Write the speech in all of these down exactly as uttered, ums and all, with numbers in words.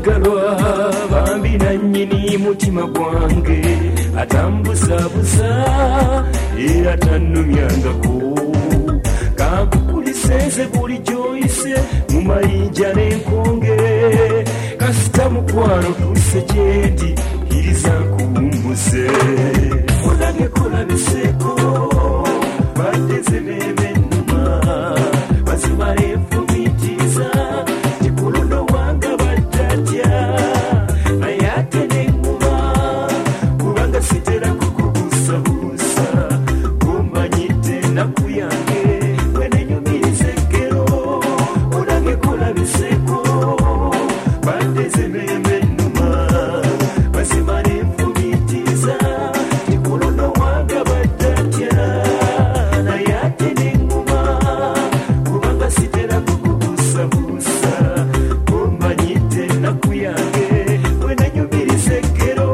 omwagalwa bambi nannyini mutima gwange atambuzabuza era tannumyangako kankukulisenze buli gyoyise mu mayinja n'enkonge kasita mukwano tuse gyendi iriza nkuwummuze olange kolabiseeko badeze meme nnuma mazima efumitiza tikuluno wanga batatya naye ate n'enguma kubanga sitera kukubuusabuusa gomanyite naku yange wenenyumiriza ekkero olange kolabiseeko badeze meme nnuma mazima efumitiza tikuluno wanga batatya naye ate n'enguma kubanga sitera kukubuusabuusa gomanyite naku yange wenenyumiriza ekkero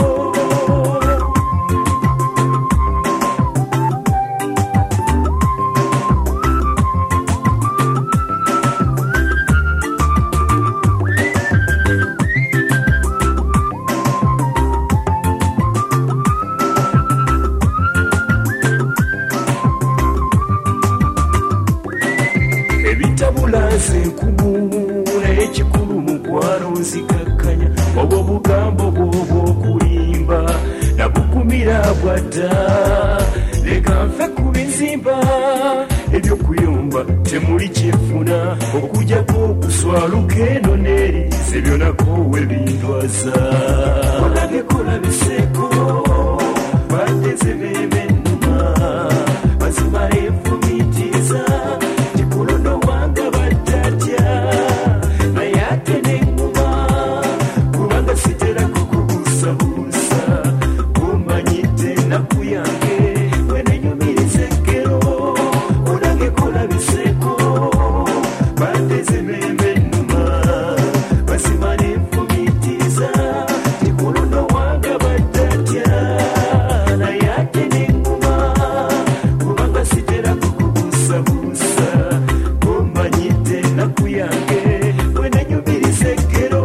ebitabulaze nkubula ekikulu mukwano nzikakkanya obwo obugambo bw'obwo okulimba nabukumira bwadda leka nfe ku bizimba ebyokuyomba temuli kyefuna okujjako okuswaluka eno n'erize byonako webindwaza olange kolabiseeko badeze meme nnuma mazima efumitiza tikuluno wanga batatya naye ate n'enguma kubanga sitera kukubuusabuusa gomanyite naku yange wenenyumiriza ekkero olange kolabiseeko badeze meme nnuma mazima n'efumitiza tikuluno wanga batatya naye ate n'enguma kubanga sitera kukubuusabuusa gomanyite naku yange wenenyumiriza ekkero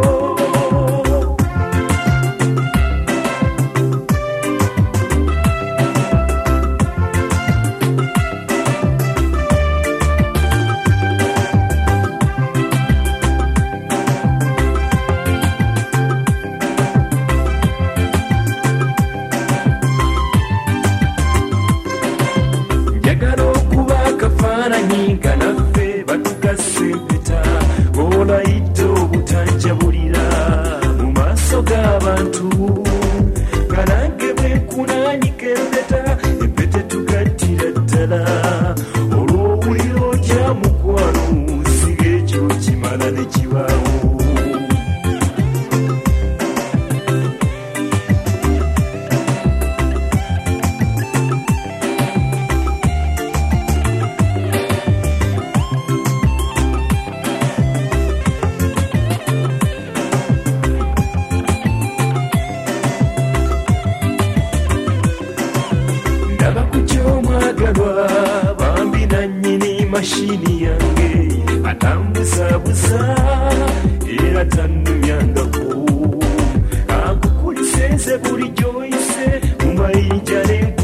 njagala okuba akafaananyi nga naffe batugasa empeta ng'olayidde obutanjabulira mu maaso g'abantu nga nange bwenkunaanyika empeta empeta tugattira ddala olw'obuliro kya mukwano siga ekyo kimala ne kibaawo ndaba ku ky'omwagalwa bambi nannyini mashini yange atambuzabuza era tannumyangako kankukulisenze buli gyoyise mu mayinja n'enkonge